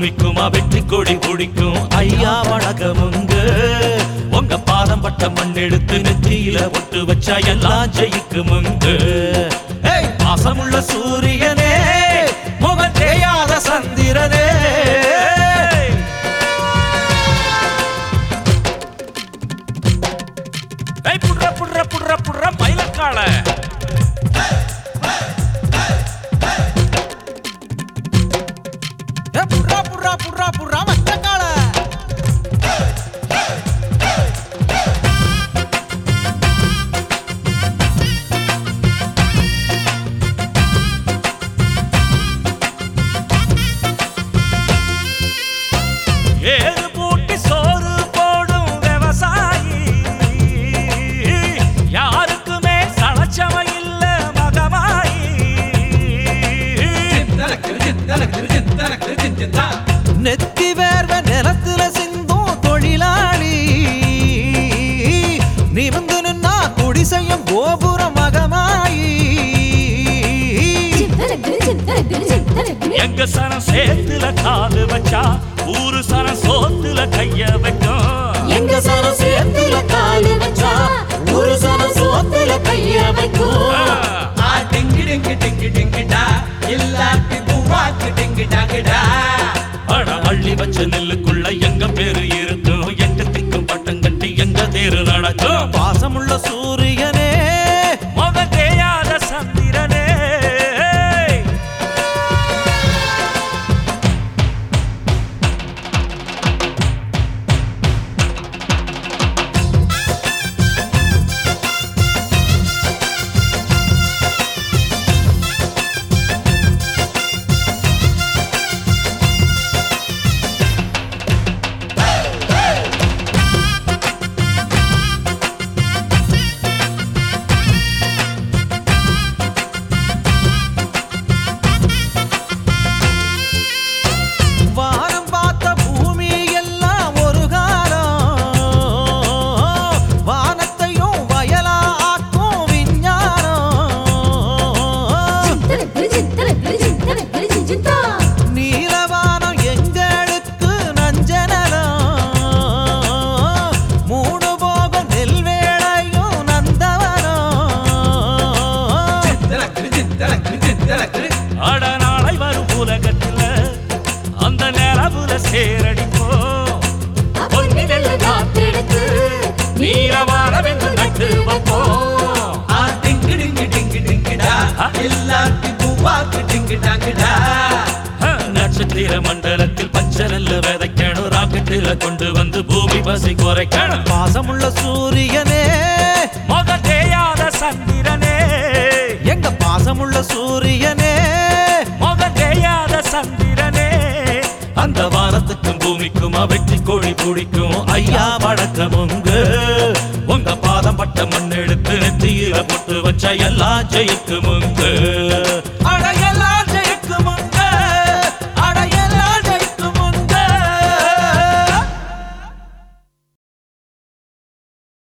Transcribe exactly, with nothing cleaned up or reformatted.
பூமிக்குமா வெற்றி கொடி பிடிக்கும் ஐயா வணக்கமுங்க உங்க பாதம் பட்ட மண் எடுத்து நெத்தியில ஒட்டு வச்சா எல்லாம் ஜெயிக்குமுங்க பாசமுள்ள சூரியனே முகம் தேயாத சந்திரனே புடுற புடுற புடுற புடுற மயிலக்கால புடுறா புடுறா புடுறா புடுறா மச்சக்கால ஏறு பூட்டி சோறு போடும் விவசாயி யாருக்குமே சளச்சம இல்ல மகமாயி நெத்தி வேர்வ நிலத்துல சிந்தும் தொழிலாளி நிமிந்து நின்னா குடிசையும் கோபுர மகமாயி எங்க சனம் சேத்துல காலு வச்சா ஊரு சனம் சோத்துல கைய வைக்கும் எங்க சனம் சேத்துல காலு வச்சா ஊரு சனம் சோத்துல கைய வைக்கும் ஆ டிங்கி டிங்கி டிங்கி டிங்கிடா இல்லாட்டி பூவாக்கு டிங்கி டாங்கடா அட அள்ளி வச்ச நெல்லுக்குள்ள எங்க பேரு இருக்கும் எட்டு திக்கும் பட்டம் கட்டி எங்க தேரு நடக்கும் பாசமுள்ள சூரியனே முகம் தேயாத சந்திரனே அடநாளை வரும் உலகத்துல அந்த நிலவுல சேரடிப்போ நீரவாரவென்று நட்டு வைப்போ ஆ டிங்கி டிங்கி டிங்கி டிங்கிடா இல்லாட்டி பூவாக்கு டிங்கி டாங்கடா நட்சத்திர மண்டலத்தில் பச்சை நெல்லு விதைக்கணும் ராக்கெட்டில கொண்டு வந்து பூமி பசி குறைக்கணும் பாசமுள்ள சூரியனே முகம் தேயாத சந்திரனே எங்க பாசமுள்ள சூரியனே முகம் தேயாத சந்திரனே அந்த வானத்துக்கும் பூமிக்குமா வெற்றி கோழி பிடிக்கும் ஐயா வணக்கமுங்க உங்க பாதம் பட்ட மண் எடுத்து நெத்தியில போட்டு வச்சா எல்லாம் ஜெயிக்குமுங்க